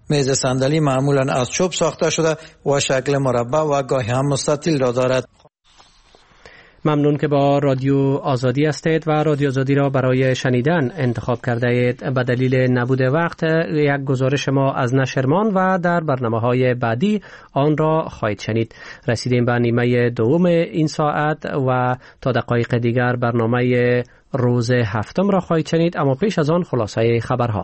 میز صندلی معمولا از چوب ساخته شده و شکل مربع و گاهی هم مستطیل را دارد. ممنون که با رادیو آزادی هستید و رادیو آزادی را برای شنیدن انتخاب کرده اید. به دلیل نبود وقت یک گزارش ما از نشرمان و در برنامه‌های بعدی آن را خواهید شنید. رسیدیم به نیمه دوم این ساعت و تا دقایق دیگر برنامه روز هفتم را خواهید شنید، اما پیش از آن خلاصه خبرها.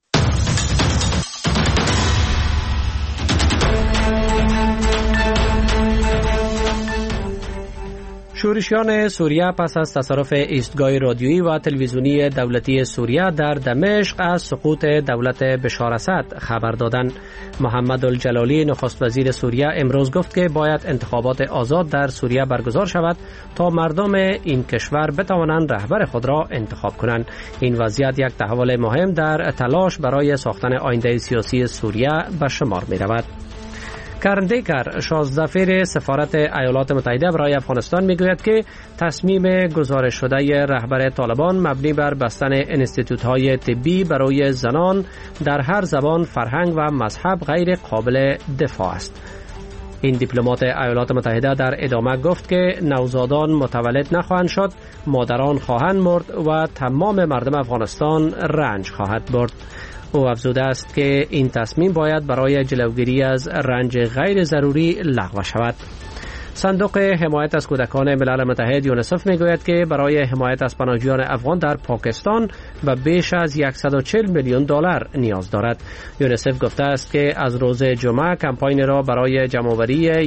شورشیان سوریه پس از تصرف ایستگاه رادیویی و تلویزیونی دولتی سوریه در دمشق از سقوط دولت بشار اسد خبر دادند. محمد الجلالی نخست وزیر سوریه امروز گفت که باید انتخابات آزاد در سوریه برگزار شود تا مردم این کشور بتوانند رهبر خود را انتخاب کنند. این وضعیت یک تحول مهم در تلاش برای ساختن آینده سیاسی سوریه به شمار می رود. کرن دیکر 16 سفیر سفارت ایالات متحده برای افغانستان میگوید که تصمیم گزارش شده رهبر طالبان مبنی بر بستن انستیتوت‌های طبی برای زنان در هر زبان، فرهنگ و مذهب غیر قابل دفاع است. این دیپلمات ایالات متحده در ادامه گفت که نوزادان متولد نخواهند شد، مادران خواهند مرد و تمام مردم افغانستان رنج خواهد برد. او افزوده است که این تصمیم باید برای جلوگیری از رنج غیر ضروری لغو شود. صندوق حمایت از کودکان ملل متحد یونیسف میگوید که برای حمایت از پناهجویان افغان در پاکستان به بیش از 140 میلیون دلار نیاز دارد. یونیسف گفته است که از روز جمعه کمپاین را برای جمع‌آوری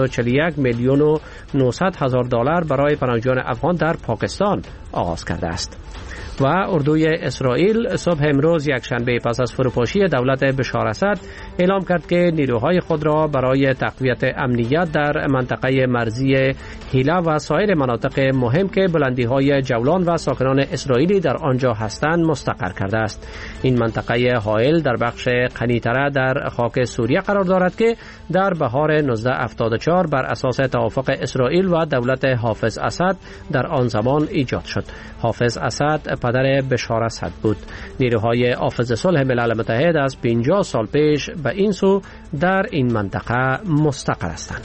141 میلیون و 900 هزار دلار برای پناهجویان افغان در پاکستان آغاز کرده است. و اردوی اسرائیل صبح امروز یکشنبه پس از فروپاشی دولت بشار اسد اعلام کرد که نیروهای خود را برای تقویت امنیت در منطقه مرزی هیلا و سایر مناطق مهم که بلندی‌های جولان و ساکنان اسرائیلی در آنجا هستند مستقر کرده است. این منطقه حائل در بخش غنی‌تر در خاک سوریه قرار دارد که در بهار 1974 بر اساس توافق اسرائیل و دولت حافظ اسد در آن زمان ایجاد شد. حافظ اسد پدر بشار اسد بود. نیروهای حافظ صلح ملل متحد از 50 سال پیش به این سو در این منطقه مستقر هستند.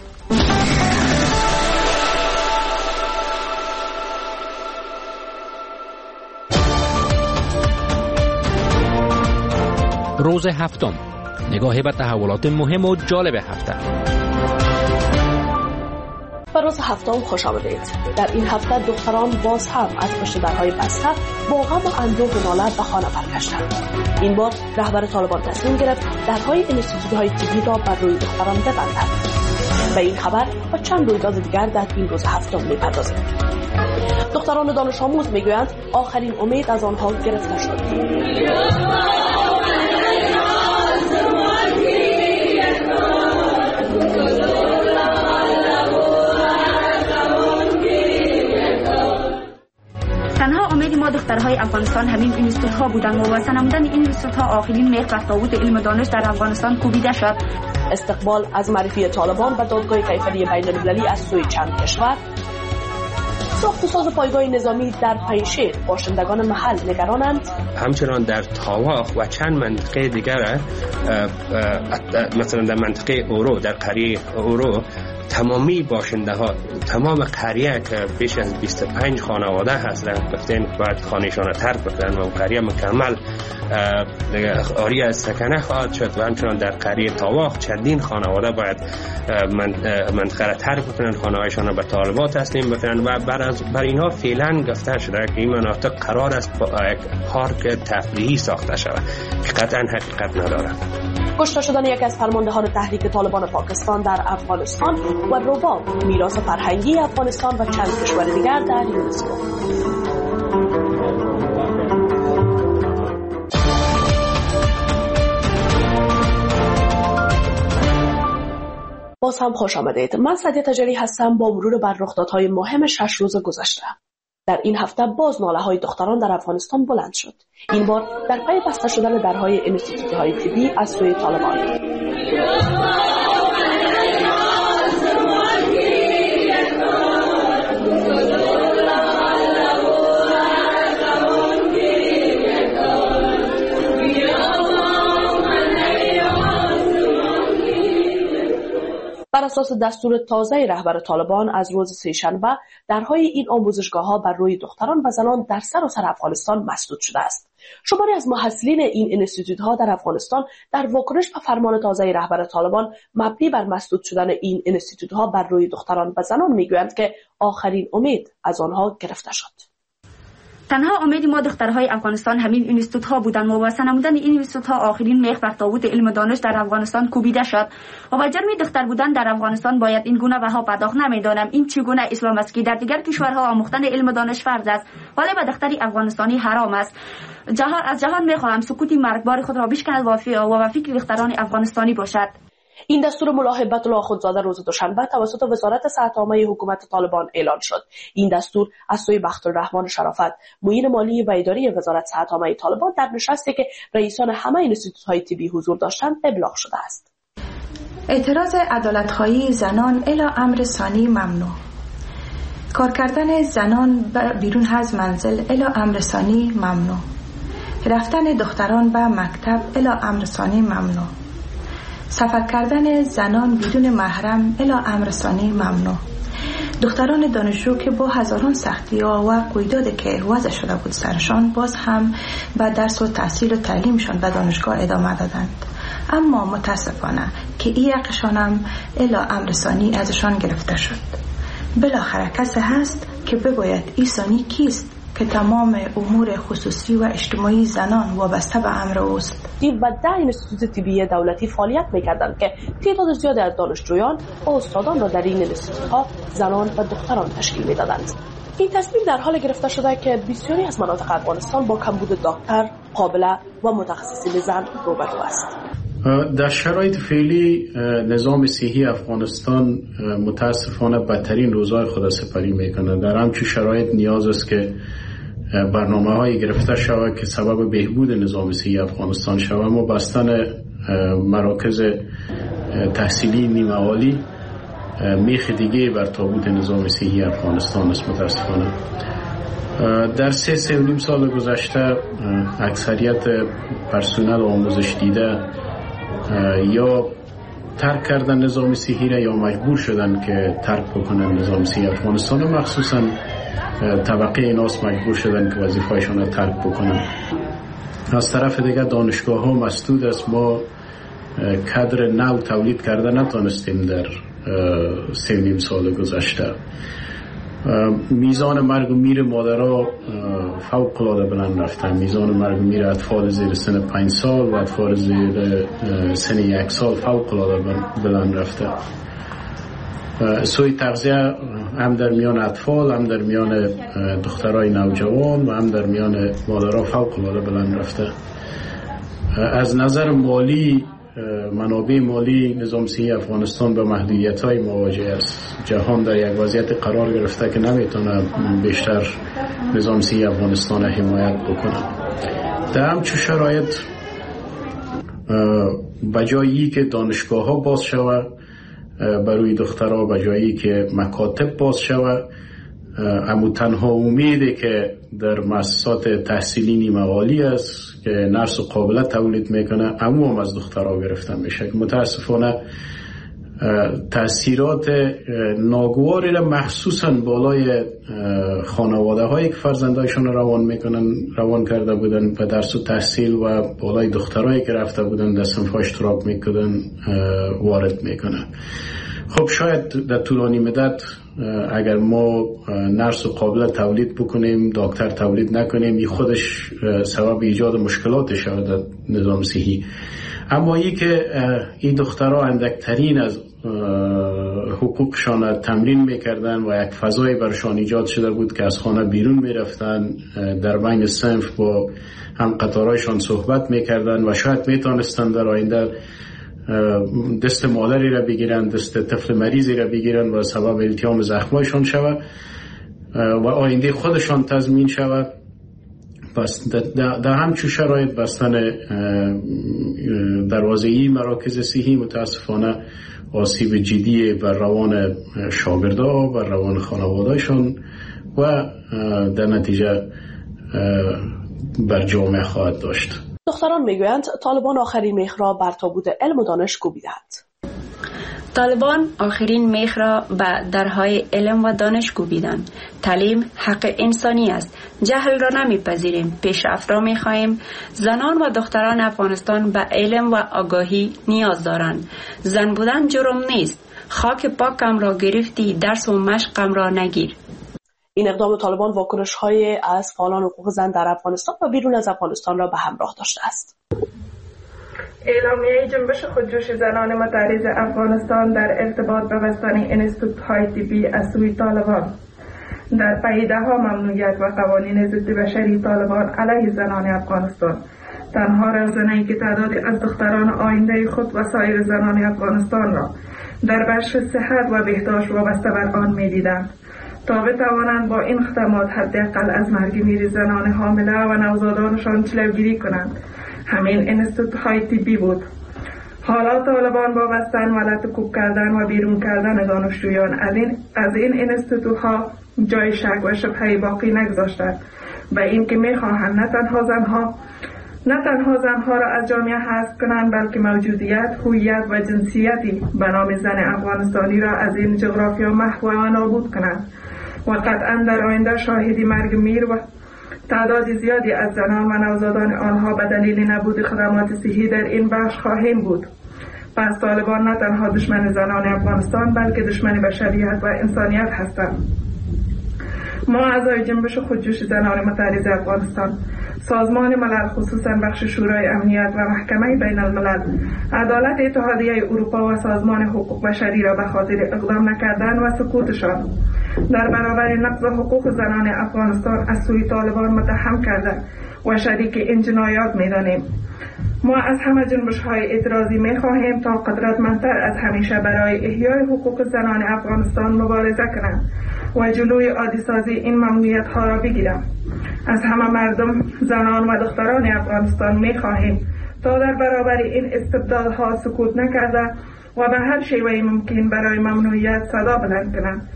روز هفتم، نگاهی به تحولات مهم و جالب هفته. به روز هفتم خوش آمدید. در این هفته دختران باز هم از پشت درهای بسته با غم و اندوه و ناله به خانه برگشتند. این بار رهبر طالبان تصمیم گرفت درهای انستیتوت‌های طبی را بر روی دختران ببندد. به این خبر و چند رویداد دیگر در این روز هفتم می‌پردازیم. دختران دانش آموز میگویند آخرین امید از آنها گرفته شد. تنها امید ما دخترهای افغانستان همین اینستیتوت‌ها بودند و واسه نمودن این اینستیتوت‌ها آخرین مهر و تفاوت علم دانش در افغانستان کوبیده شد. استقبال از معرفی طالبان و دادگاه کیفری بین‌المللی از سوی چند کشور. ساخت و ساز پایگاه نظامی در پنجشیر، باشندگان محل نگرانند. همچنان در تاواخ و چند منطقه دیگر، مثلا در منطقه اورو، در قریه اورو، تمامی باشنده ها، تمام قریه که بیش از 25 خانواده هستند گفتن باید خانه‌شان را ترک بکنن و قریه مکمل آری از سکنه خواهد شد. و همچنان در قریه تاواخ چندین خانواده باید منطقه را ترک بکنن، خانه‌هایشان را به طالبان تسلیم بکنن و بر اینها فعلا گفته شده که این مناطق قرار است یک پارک تفریحی ساخته شود که قطعا حقیقت ندارد. کشته شدن یکی از فرماندهان تحریک طالبان پاکستان در افغانستان و رباب، میراث فرهنگی افغانستان و چند کشور دیگر در یونسکو. باز هم خوش آمدید. من سعدیه تجری هستم با مرور بر رخدادهای مهم 6 روز گذشته. در این هفته باز ناله‌های دختران در افغانستان بلند شد. این بار در پی بسته شدن درهای انستیتوت‌های طبی از سوی طالبان. بر اساس دستور تازه رهبر طالبان از روز سه‌شنبه درهای این آموزشگاه‌ها بر روی دختران و زنان در سراسر افغانستان مسدود شده است. شماری از محصلین این انستیتوت‌ها در افغانستان در واکنش به فرمان تازه رهبر طالبان مبنی بر مسدود شدن این انستیتوت‌ها بر روی دختران و زنان میگویند که آخرین امید از آنها گرفته شد. تنها امید ما دخترهای افغانستان همین اینستیتوت‌ها بودند و وابسته نمودن این اینستیتوت‌ها آخرین میخ بر تابوت علم و دانش در افغانستان کوبیده شد و با جرم دختر بودن در افغانستان باید این گونه بها پرداخت. نمیدانم این چگونه اسلام است که در دیگر کشورها آموختن علم و دانش فرض است ولی به دختری افغانستانی حرام است. از جهان میخواهم سکوت مرگبار خود را بشکند و فکر دختران افغانستانی باشد. این دستور ملا هیبت الله آخوندزاده روز دوشنبه توسط وزارت صحت عامه حکومت طالبان اعلان شد. این دستور از سوی بختالرحمن شرافت، معین مالی و اداری وزارت صحت عامه طالبان در نشستی که رئیسان همه انستیتوت‌های طبی حضور داشتند ابلاغ شده است. اعتراض عدالت‌خواهی زنان الی امر ثانی ممنوع. کار کردن زنان بیرون از منزل الی امر ثانی ممنوع. رفتن دختران به مکتب الی امر ثانی ممنوع. سفر کردن زنان بدون محرم الی امر ثانی ممنوع. دختران دانشجو که با هزاران سختی‌ها و قیودی که وضع شده بود سرشان باز هم به درس و تحصیل و تعلیمشان به دانشگاه ادامه دادند، اما متاسفانه که این حقشان هم الی امر ثانی ازشان گرفته شد. بالاخره کسی هست که بگوید این ثانی کیست که تمام امور خصوصی و اجتماعی زنان وابسته به امر اوست. و 10 انستیتوت طبی دولتی فعالیت می‌کردند که تعداد زیادی از دانشجویان و استادان را در این انستیتوت‌ها زنان و دختران تشکیل می‌دادند. این تصمیم در حال گرفته شده که بسیاری از مناطق افغانستان با کمبود دکتر، قابله و متخصصین زن روبرو است. در شرایط فعلی نظام صحی افغانستان متاسفانه بدترین روزهای خود سپری میکنه. در همچون شرایط نیاز است که برنامه‌های گرفته شود که سبب بهبود نظام صحی افغانستان شود. اما بستن مراکز تحصیلی نیمه عالی میخ دیگه بر تابوت نظام صحی افغانستان است متاسفانه. در 3.5 سال گذشته اکثریت پرسنل آموزش دیده یا ترک کردن نظام صحی را یا مجبور شدن که ترک بکنن نظام صحی افغانستان و مخصوصا طبقه ایناس مجبور شدن که وظیفه‌شان را ترک بکنن. از طرف دیگر دانشگاه ها مسدود است. ما کادر نو تولید کرده نتونستیم در 3.5 سال گذشته. میزان مرگ و میر مادرها فوق العاده بلند رفته. میزان مرگ و میر اطفال زیر سن 5 سال و اطفال زیر سن 1 سال فوق العاده بلند رفته. سوی تغذیه هم در میان اطفال، هم در میان دخترای نوجوان و هم در میان مادرها فوق العاده بلند رفته. از نظر مالی، منابع مالی نظام صحی افغانستان به محدودیت‌های مواجه است. جهان در یک وضعیت قرار گرفته که نمیتونه بیشتر نظام صحی افغانستان حمایت بکنه. در همچون شرایط بجایی که دانشگاه‌ها باز شود برای دخترها، بجایی که مکاتب باز شود، اما تنها امیدی که در مؤسسات تحصیلی نیمه عالی است که نرس و قابله تولید میکنه اما هم از دخترها گرفته میشه. متاسفانه تأثیرات ناگواری را مخصوصا بالای خانواده هایی که فرزندایشون روان کرده بودن به درس و تحصیل و بالای دخترایی که رفته بودن در صنف اشتراک میکردن وارد میکنه. خب شاید در طولانی مدت اگر ما نرس و قابله تولید بکنیم، دکتر تولید نکنیم، این خودش سبب ایجاد مشکلات شود در نظام صحی. اما ای که این دخترها اندکترین از حقوقشان تمرین میکردن و یک فضای برشان ایجاد شده بود که از خانه بیرون میرفتن، در بین صنف با هم قطارایشان صحبت میکردن و شاید میتونستن در آینده دست مادری را بگیرن، دست طفل مریضی را بگیرن و سبب التیام زخمایشان شود و آینده خودشان تضمین شود. پس در همچون شرایط بستن دروازه‌ای مراکز صحی متاسفانه آسیب جدی بر روان شاگردها و روان خانواده‌شان و در نتیجه بر جامعه خواهد داشت. دختران میگویند طالبان آخرین میخ را بر تابوت علم و دانش کوبیدند. طالبان آخرین میخ را به درهای علم و دانش کوبیدند. تعلیم حق انسانی است. جهل را نمیپذیریم. پیشرفت را میخواهیم. زنان و دختران افغانستان به علم و آگاهی نیاز دارند. زن بودن جرم نیست. خاک پاکم را گرفتی، درس و مشقم را نگیر. این اقدام طالبان واکنش‌های از فعالان حقوق زن در افغانستان و بیرون از افغانستان را به همراه داشته است. اعلامیه جنبش خودجوش زنان متعرض افغانستان در ارتباط به بستن انستیتوت‌های طبی از سوی طالبان در پیده‌ها ممنوعیت و قوانین ضد بشری طالبان علیه زنان افغانستان تنها رهزنی که تعدادی از دختران آینده خود و سایر زنان افغانستان را در بخش صحت و بهداشت وابسته بر آن می‌دیدند تا بتوانند با این خدمات حداقل از مرگ میر زنان حامله و نوزادانشان جلوگیری کنند. همین انستیتوت‌های طبی بود. حالا طالبان با بستن و لطکوب کردن و بیرون کردن دانشجویان از این انستیتوت‌ها جای شک و شبهه باقی نگذاشتند و این که می‌خواهند نه تنها زنها را از جامعه حذف کنند بلکه موجودیت، هویت و جنسیتی به نام زن افغانستانی را از این جغرافیا محو و نابود کنند و قطعا در آینده شاهدی مرگ میر و تعداد زیادی از زنان و نوزادان آنها به دلیل نبود خدمات صحی در این بخش خواهیم بود. پس طالبان نه تنها دشمن زنان افغانستان بلکه دشمن بشریت و انسانیت هستند. ما اعضای جنبش خودجوش زنان متعرض افغانستان، سازمان ملل خصوصا بخش شورای امنیت و محکمه بین الملل، عدالت اتحادیه اروپا و سازمان حقوق بشری را به خاطر اقدام نکردن و سکوتشان در برابر نقض حقوق زنان افغانستان از سوی طالبان متهم کرده و شریک این جنایات می‌دانیم. ما از همه جنبش‌های اعتراضی می‌خواهیم تا قدرتمندتر از همیشه برای احیای حقوق زنان افغانستان مبارزه کنند و جلوی عادی‌سازی این ممنوعیت‌ها را بگیرند. از همه مردم، زنان و دختران افغانستان می‌خواهیم تا در برابر این استبدادها سکوت نکرده و به هر شیوهی ممکن برای ممنوعیت صدا بلند کنند.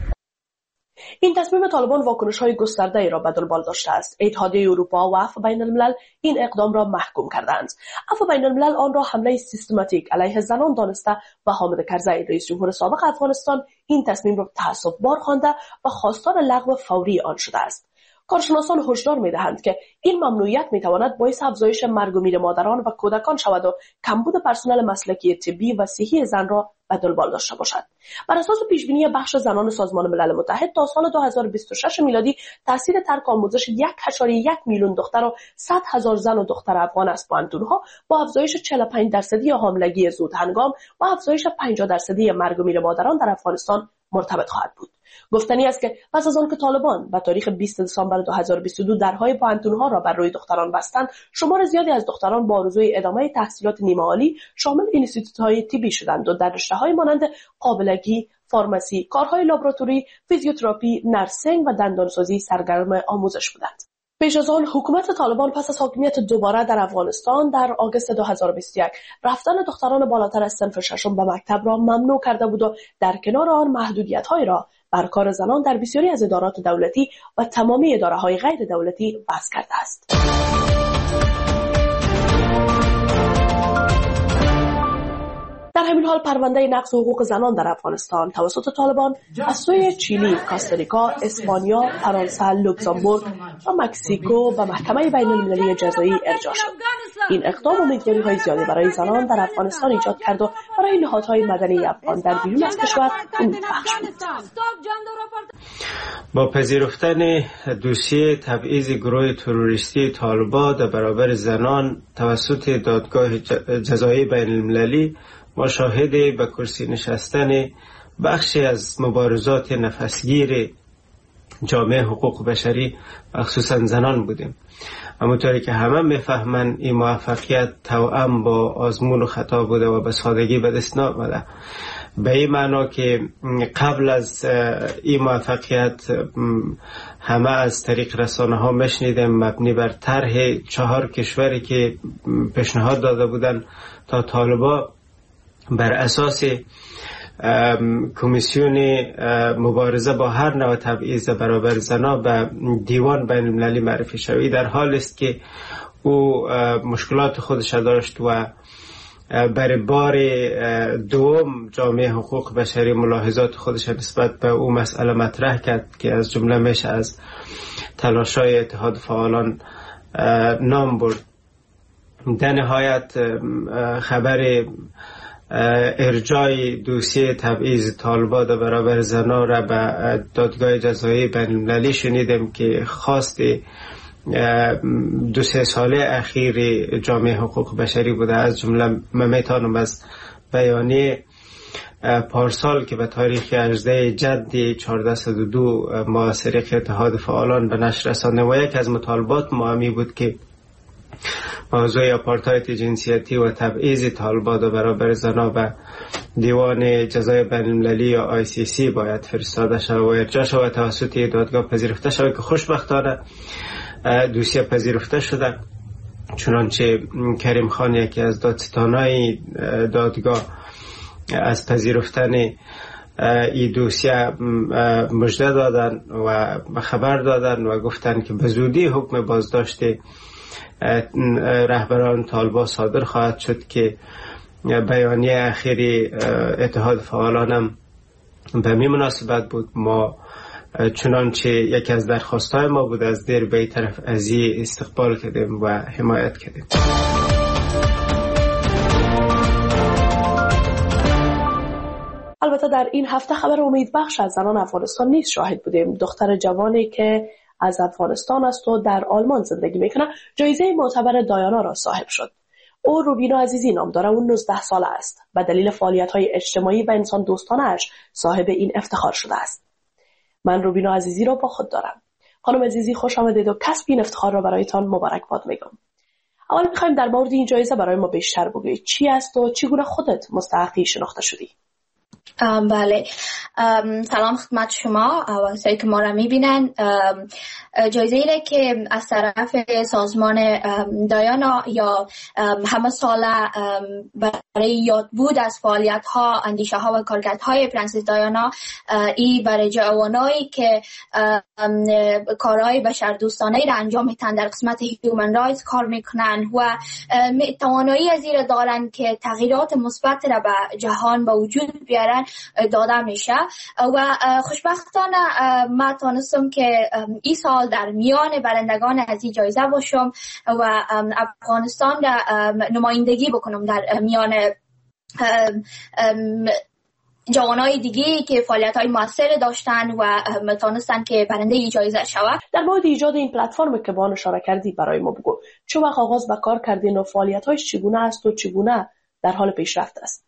این تصمیم طالبان واکنش‌های گسترده‌ای را به دنبال داشته است. اتحادیه اروپا و عفو بین الملل این اقدام را محکوم کردند. عفو بین الملل آن را حمله سیستماتیک علیه زنان دانسته و حامد کرزی رئیس جمهور سابق افغانستان این تصمیم را تعصب‌بار خوانده و خواستار لغو فوری آن شده است. کارشناسان هشدار می‌دهند که این ممنوعیت می‌تواند باعث افزایش مرگ و میر مادران و کودکان شود و کمبود پرسنل مسلکی طبی و صحی زن را به دنبال داشته باشد. بر اساس پیشبینی بخش زنان سازمان ملل متحد تا سال 2026 میلادی تاثیر ترک آموزش 1.1 میلیون دختر و 100,000 زن و دختر افغان از پوهنتون‌ها با افزایش 45% حاملگی زود هنگام و افزایش 50% مرگ و میر مادران در افغانستان مرتبط خواهد بود. گفتنی است که پس از آن که طالبان به تاریخ 20 دسامبر 2022 درهای پوهنتون‌ها را بر روی دختران بستند، شمار زیادی از دختران با آرزوی ادامه تحصیلات نیمه عالی شامل انستیتوت‌های طبی شدند و در رشته‌های مانند قابلگی، فارماسی، کارهای لابراتوری، فیزیوتراپی، نرسینگ و دندانسازی سرگرم آموزش بودند. پیش از آن حکومت طالبان پس از حاکمیت دوباره در افغانستان در آگوست 2021 رفتن دختران بالاتر از صنف ششم به مکتب را ممنوع کرده بود و در کنار آن محدودیت‌هایی را بر کار زنان در بسیاری از ادارات دولتی و تمامی اداره‌های غیر دولتی وضع کرده است. در همین حال پرونده نقض حقوق زنان در افغانستان توسط طالبان از سوی چیلی، کاستاریکا، اسپانیا، فرانسه، لوکزامبورگ و مکزیکو به محکمه بین المللی جزایی ارجاع شد. این اقدام امیدواری‌های زیادی برای زنان در افغانستان ایجاد کرد و برای نهادهای مدنی افغان در بیرون از کشور امیدبخش بود. با پذیرفتن دوسیه تبعیض گروه تروریستی طالبان در برابر زنان توسط دادگاه جزایی بین المللی، ما شاهد به کرسی نشستن بخشی از مبارزات نفسگیر جامعه حقوق بشری و خصوصا زنان بودیم. همونطوری که همه میفهمن این موفقیت توأم با آزمون و خطا بوده و به سادگی به دست نآمده. به این معنا که قبل از این موفقیت همه از طریق رسانه ها میشنیدیم مبنی بر طرح 4 کشوری که پیشنهاد داده بودن تا طالبان بر اساس کمیسیون مبارزه با هر نوع تبعیض برابر زنان به دیوان بین المللی معرفی شوی، در حال است که او مشکلات خودش داشت و برای بار دوم جامعه حقوق بشری ملاحظات خودش نسبت به او مسئله مطرح کرد که از جمله میشه از تلاش‌های اتحاد فعالان نام برد. در نهایت خبر ارجاع دوسیه تبعیض طالبان در برابر زنان را به دادگاه جزایی بین‌المللی شنیدیم که خواست 2-3 ساله اخیر جامعه حقوق بشری بوده. از جمله من میتونم از بیانیه پارسال که به تاریخ 18 جد 1402 معاصره اتحاد فعالان به نشر رسانده و یک از مطالبات مهمی بود که موضوع آپارتاید جنسیتی و تبعیض طالبان در برابر زنان به دیوان جزای بین‌المللی یا ICC باید فرستاده شود و ارجاع شود توسط دادگاه پذیرفته شود که خوشبختانه دوسیه پذیرفته شده. چنانچه کریم خان یکی از دادستانای دادگاه از پذیرفتن این دوسیه مژده دادن و خبر دادن و گفتن که به زودی حکم بازداشت رهبران طالبان صادر خواهد شد که بیانیه اخیری اتحاد فعالان هم به می مناسبت بود. ما چنانچه یکی از درخواستهای ما بود از دیر به طرف ازی استقبال کردیم و حمایت کردیم. البته در این هفته خبر امیدبخش از زنان افغانستان نیز شاهد بودیم. دختر جوانی که از افغانستان است و در آلمان زندگی میکنه جایزه معتبر دایانا را صاحب شد. او روبینا عزیزی نام داره و 19 ساله است. به دلیل فعالیت‌های اجتماعی و انسان دوستانه‌اش صاحب این افتخار شده است. من روبینا عزیزی را با خود دارم. خانم عزیزی خوش آمدید و کسب این افتخار را برایتان مبارکباد میگم. اول میخوایم در مورد این جایزه برای ما بیشتر بگویید. چی است و چگونه خودت مستحقی شناخته شدی؟ بله، سلام خدمت شما و کسایی که ما را میبینن. جایزه ایره که از طرف سازمان دایانا یا همه ساله برای یادبود از فعالیت ها، اندیشه ها و کارکردهای پرنسس دایانا، ای برای جوانایی که کارهای بشردوستانه را انجام میتن در قسمت هیومن رایتس کار میکنن و توانایی از این دارن که تغییرات مثبت را به جهان به وجود بیارن داده میشه. و خوشبختانه ما تونستم که این سال در میان برندگان از این جایزه باشم و افغانستان را نمایندگی بکنم در میان جوانای دیگه که فعالیت‌های موثر داشتن و تونستن که برنده این جایزه شود. در مورد ایجاد این پلتفرم که با آن اشاره کردی برای ما بگو. چه وقت آغاز به کار کردین و فعالیت‌هایش چگونه است و چگونه در حال پیشرفت است؟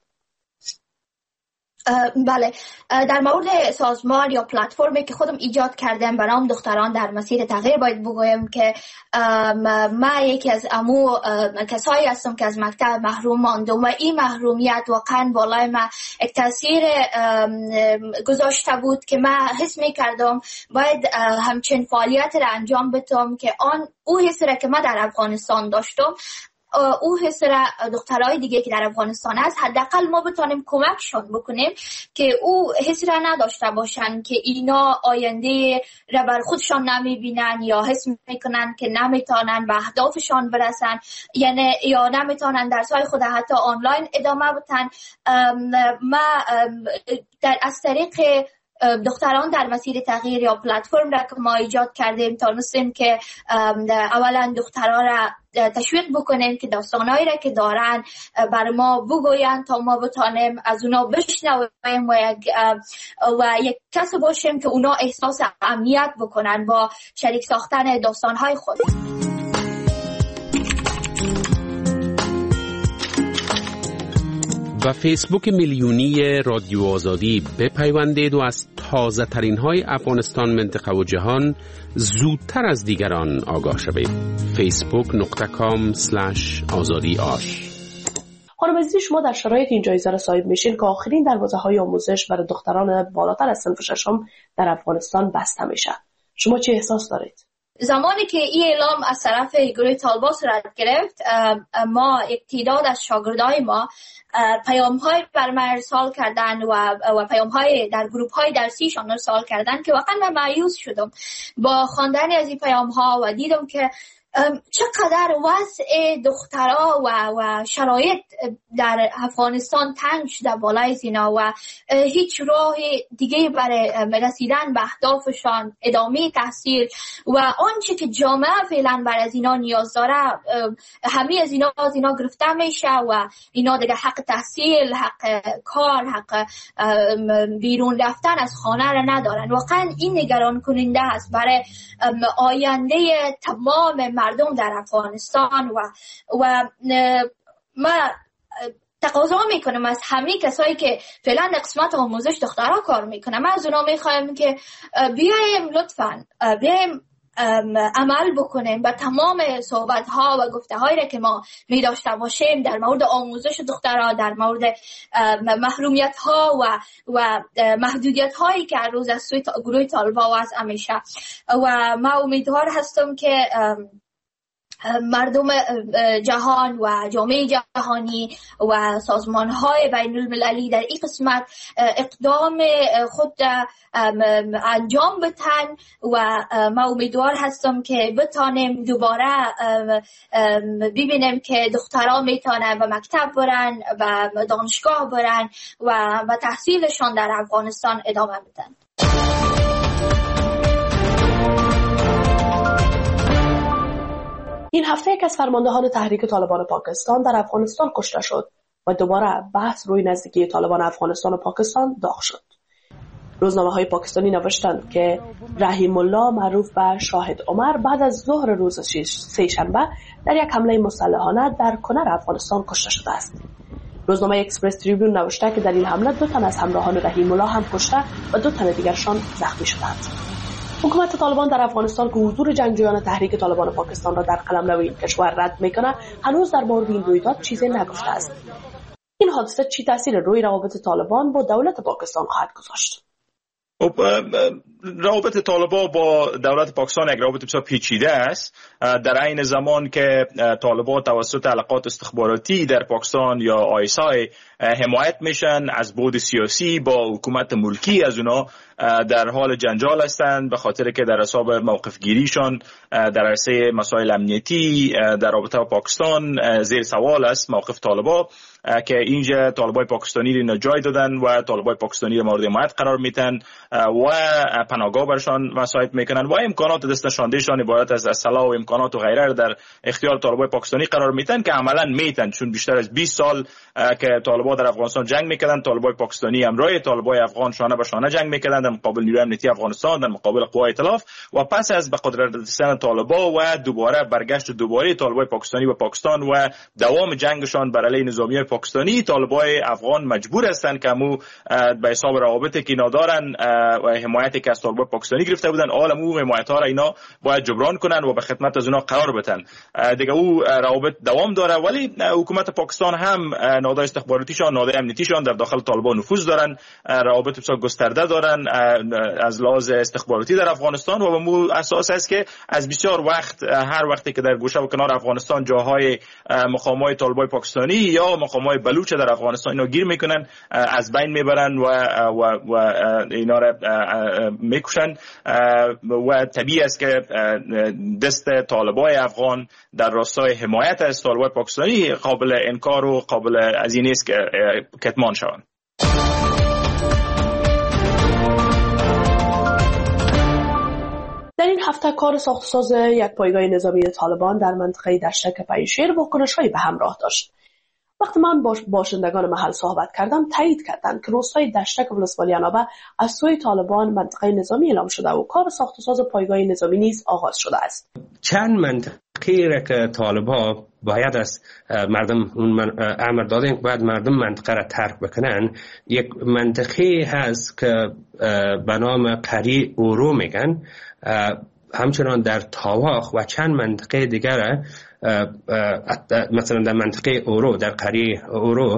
بله، در مورد سازمان یا پلتفرمی که خودم ایجاد کردم برام دختران در مسیر تغییر باید بگویم که ما یکی از کسایی هستم که از مکتب محروم ماندم و این محرومیت واقعا بالای ما یک تاثیر گذاشته بود که من حس می‌کردم باید همچین فعالیت را انجام بدم که او حسی را که من در افغانستان داشتم او حس را دخترای دیگه که در افغانستان است حداقل ما بتونیم کمکشون بکنیم که او حس را نداشته باشن که اینا آینده را بر خودشان نمیبینن یا حس میکنن که نمیتونن به اهدافشان برسن، یعنی یا نمیتونن درسای خود حتی آنلاین ادامه بدن. ما از طریق دختران در مسیر تغییر یا پلتفرم را که ما ایجاد کردیم تونستیم که اولا دختران را تشویق بکنیم که داستانایی را که دارن بر ما بگوین تا ما بتانیم از اونا بشنویم و یک کس باشیم که اونا احساس امنیت بکنن با شریک ساختن داستانهای خود. و فیسبوک میلیونی رادیو آزادی بپیوندید و از تازه ترین های افغانستان، منطقه و جهان زودتر از دیگران آگاه شوید. facebook.com/azadiash. خانم عزیزی، شما در شرایط این جایزه را صاحب میشین که آخرین دروازه‌های آموزش برای دختران بالاتر از صنف ششم در افغانستان بسته میشه. شما چه احساس دارید؟ زمانی که این اعلام از طرف گروه طالبان صورت گرفت، ما یک تعداد از شاگردای ما پیام‌های بر ما ارسال کردن و پیام‌های در گروه‌های درسیشان ارسال کردن که واقعا من مایوس شدم با خواندن از این پیام‌ها و دیدم که چقدر وضع دخترها و شرایط در افغانستان تنگ شده بالای اینا و هیچ راه دیگه برای رسیدن به اهدافشان، ادامه تحصیل و آنچه که جامعه فعلا بر از اینا نیاز داره، همه از اینا گرفته میشه و اینا دیگه حق تحصیل، حق کار، حق بیرون رفتن از خانه را ندارن. واقعا این نگران کننده است برای آینده تمام مردم در افغانستان و ما تقاضا میکنم از همه کسایی که فعلا قسمت آموزش دخترها کار میکنن، من از اونا میخوایم که بیایم لطفاً بیایم عمل بکنیم به تمام صحبت ها و گفته هایی را که ما می داشته باشیم در مورد آموزش دخترها، در مورد محرومیت ها و محدودیت هایی که روز از سوی گروه طالبان وضع میشه. و ما امیدوار هستم که مردم جهان و جامعه جهانی و سازمان‌های بین المللی در این قسمت اقدام خود انجام بدن و ما امیدوار هستم که بتانیم دوباره ببینیم که دخترها میتونن به مکتب برن، به دانشگاه برن و به تحصیلشان در افغانستان ادامه بدن. این هفته یک از فرماندهان تحریک طالبان پاکستان در افغانستان کشته شد و دوباره بحث روی نزدیکی طالبان افغانستان و پاکستان داغ شد. روزنامه‌های پاکستانی نوشتند که رحیم الله معروف به شاهد عمر بعد از ظهر روز سه‌شنبه در یک حمله مسلحانه در کنر افغانستان کشته شده است. روزنامه اکسپرس تریبیون نوشته که در این حمله 2 تن از همراهان رحیم الله هم کشته و 2 تن دیگرشان زخمی شدند. حکومت طالبان در افغانستان که حضور جنگجویان تحریک طالبان پاکستان را در قلمرو این کشور رد میکنه، هنوز در مورد این رویداد چیزی نگفته است. این حادثه چی تاثیر روی روابط طالبان با دولت پاکستان خواهد گذاشت؟ روابط طالبان با دولت پاکستان یک روابط بسیار پیچیده است. در عین زمان که طالبان توسط علاقات استخباراتی در پاکستان یا ISI حمایت میشن، از بعد سیاسی با حکومت ملکی از اونا در حال جنجال هستند، به خاطر که در حساب موقف گیریشان در عرصه مسائل امنیتی در رابطه با پاکستان زیر سوال است موقف طالبان، که اینجا طالبان پاکستانی را جای دادن و طالبان پاکستانی را مورد حمایت قرار میدن و پناهگاه برشان وسایت میکنن و امکانات دستنشاندهشان عبارت از سلاح و امکانات و غیره در اختیار طالبان پاکستانی قرار میدن که عملا میتن، چون بیشتر از 20 سال که طالبان در افغانستان جنگ میکردن، طالبان پاکستانی همراه طالبان افغان شانه به شانه جنگ میکردن در مقابل نیروی امنیتی افغانستان، در مقابل قوای ائتلاف، و پس از به قدرت رسیدن طالبان و دوباره برگشت دوباره طالبان پاکستانی به پاکستان و دوام جنگشان بر علیه نظامیان پاکستانی، طالبان افغان مجبور هستند که مو به حساب روابطی که ندارن و حمایتی که از طالبان پاکستانی گرفته بودن، عالمو حمایت ها را اینا باید جبران کنن و به خدمت از اونا قرار بدن. دیگه او روابط دوام داره، ولی حکومت پاکستان هم نهادهای استخباراتیشان، نهادهای امنیتیشان در داخل طالبان نفوذ دارن، روابط بسیار گسترده دارن از لحاظ استخباراتی در افغانستان و به مو اساس است که از بسیار وقت، هر وقتی که در گوشه و کنار افغانستان جاهای مقامات طالبان پاکستانی یا مقامات بلوچ در افغانستان اینا گیر میکنن، از بین میبرن و اینا را میکشن و طبیعی است که دست طالبان افغان در راستای حمایت از طالبان پاکستانی قابل انکار و قابل از این نیست که کتمان شوند. در این هفته کار ساخت و ساز یک پایگاه نظامی طالبان در منطقه دشتک پنجشیر واکنش‌هایی به همراه داشت. وقتی من با باشندگان محل صحبت کردم، تایید کردند که روستای دشتک ولسوالی عنابه از سوی طالبان منطقه نظامی اعلام شده و کار ساخت و ساز پایگاه نظامی نیز آغاز شده است. چند منطقه را که طالبان باید از مردم اون امر دادن که باید مردم منطقه را ترک بکنن، یک منطقه هست که به نام قریه اورو میگن، همچنان در تاواخ و چند منطقه دیگر، مثلا در منطقه اورو، در قریه اورو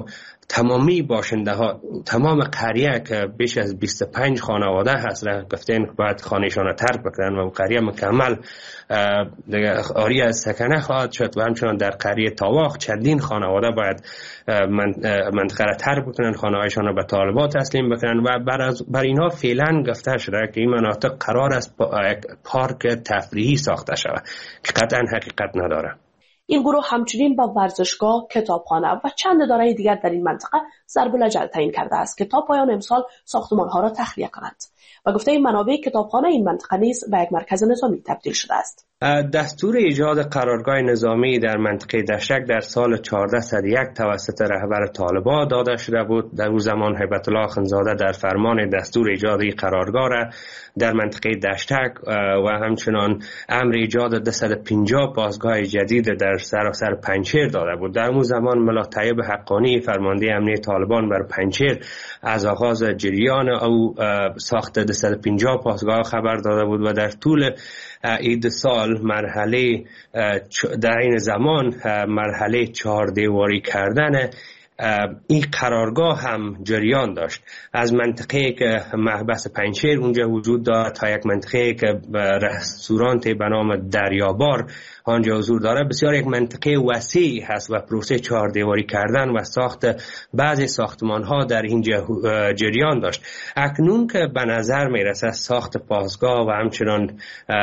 تمامی باشنده ها، تمام قریه که بیش از 25 خانواده هست را گفتن باید خانهشان را ترک بکنن و قریه مکمل آری از سکنه خواهد شد و همچنان در قریه تاواخ چندین خانواده باید منطقه را ترک بکنن، خانه‌هایشان را به طالبان تسلیم بکنن و بر اینها فعلا گفته شده که این مناطق قرار است پارک تفریحی ساخته شود که قطعا حقیقت نداره. این گروه همچنین با ورزشگاه، کتابخانه و چند اداره دیگر در این منطقه ضرب الاجل تعیین کرده است که تا پایان امسال ساختمان‌ها را تخلیه کنند و گفته این منابع کتابخانه این منطقه نیز به یک مرکز نظامی تبدیل شده است. دستور ایجاد قرارگاه نظامی در منطقه دشتک در سال 1401 توسط رهبر طالبان داده شده بود. در اون زمان هیبت الله اخندزاده در فرمان دستور ایجاد قرارگاه را در منطقه دشتک و همچنان امر ایجاد 250 پاسگاه جدید در سراسر پنجشیر داده بود. در اون زمان ملا طیب حقانی فرمانده امنیه طالبان بر پنجشیر از آغاز جریان او ساخت 250 پاسگاه خبر داده بود و در طول این سال مرحله در این زمان مرحله 4 دیواری کردن این قرارگاه هم جریان داشت. از منطقه که محبس پنجشیر اونجا وجود دارد تا یک منطقه که رستورانت به نام دریابار آنجا حضور داره، بسیار یک منطقه وسیع هست و پروسه 4 دیواری کردن و ساخت بعضی ساختمان ها در اینجا جریان داشت. اکنون که به نظر میرسه ساخت پاسگاه و همچنان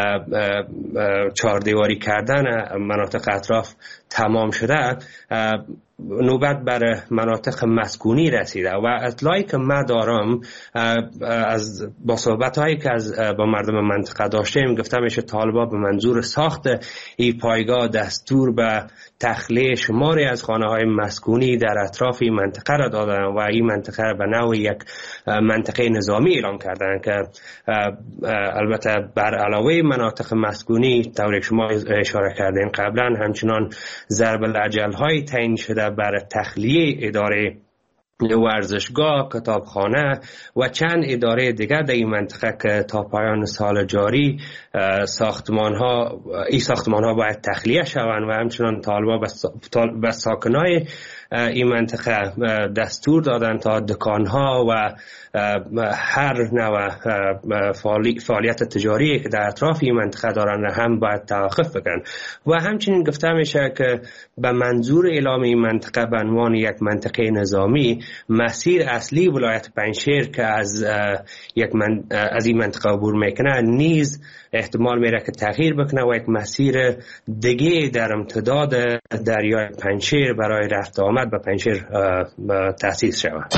4 دیواری کردن مناطق اطراف تمام شده، نوبت بر مناطق مسکونی رسیده و اطلاعی که ما دارم با صحبت هایی که با مردم منطقه داشتیم گفته میشه طالبان به منظور ساخت این پایگاه دستور به تخلیه شماری از خانه های مسکونی در اطراف این منطقه را دادن و این منطقه را به نوع یک منطقه نظامی اعلام کردن که البته بر علاوه مناطق مسکونی طوری که شما اشاره کردین قبلا همچنان ضرب الاجل های تعیین شده بر تخلیه اداره ورزشگاه، کتابخانه و چند اداره دیگر در این منطقه که تا پایان سال جاری ساختمان ها باید تخلیه شوند و همچنان طالبان به ساکنای این منطقه دستور دادن تا دکانها و هر نوع فعالیت تجاری که در اطراف این منطقه دارن هم باید توقف بکنن و همچنین گفته میشه که به منظور اعلام این منطقه به عنوان یک منطقه نظامی مسیر اصلی ولایت پنجشیر که از این منطقه عبور میکنه نیز احتمال میره که تغییر بکنه و یک مسیر دیگه در امتداد دریای پنجشیر برای رفت آمد به پنجشیر تأسیس شود.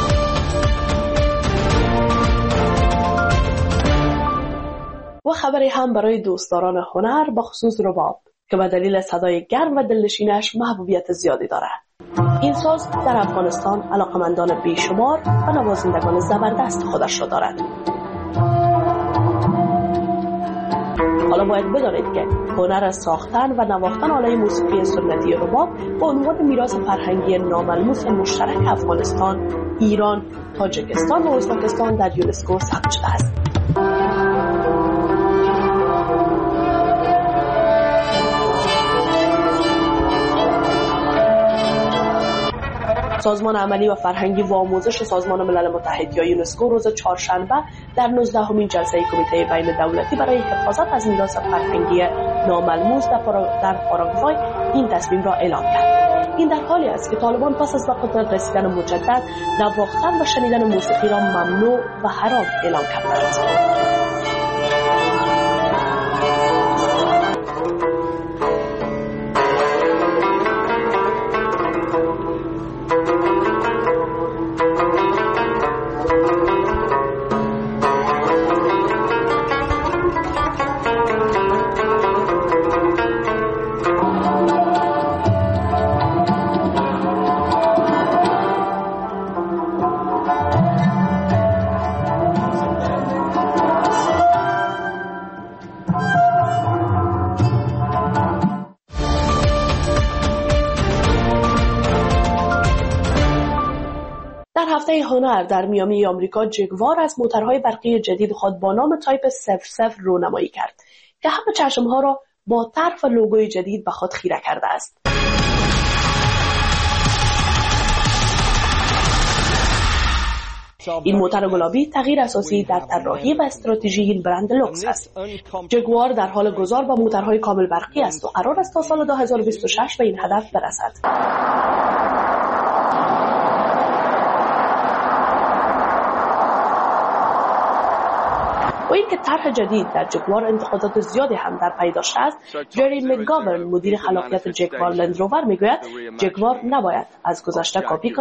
و خبری هم برای دوستداران هنر با خصوص رباب که به دلیل صدای گرم و دلنشینش محبوبیت زیادی دارد. این ساز در افغانستان علاقمندان بیشمار و نوازندگان زبردست خودش را دارد. حالا باید بدانید که هنر ساختن و نواختن آلای موسیقی سنتی رباب با عنوان میراث فرهنگی ناملموس مشترک افغانستان، ایران، تاجیکستان و ازبکستان در یونسکو ثبت شده است. سازمان عملی و فرهنگی و آموزش سازمان ملل متحد یا یونسکو روز چهارشنبه در 19مین جلسه کمیته بین دولتی برای حفاظت از میراث فرهنگی ناملموس در پاراگوای این تصمیم را اعلام کرد. این در حالی است که طالبان پس از به قدرت رسیدن مجدد نواختن و شنیدن موسیقی را ممنوع و حرام اعلام کردند. هفته هنر در میامی آمریکا جگوار از موتورهای برقی جدید خود با نام تایپ 00 رونمایی کرد که همه چشمها را با طرح و لوگوی جدید به خود خیره کرده است. این موتور گلابی تغییر اساسی در طراحی و استراتژی این برند لوکس است. جگوار در حال گذار با موتورهای کامل برقی است و قرار است تا سال 2026 به این هدف برسد. و اینکه طرح جدید در جگوار انتقادات زیادی هم در پی داشته است، جری مکگاورن مدیر خلاقیت جگوار لند روور میگوید جگوار نباید از گذشته کپی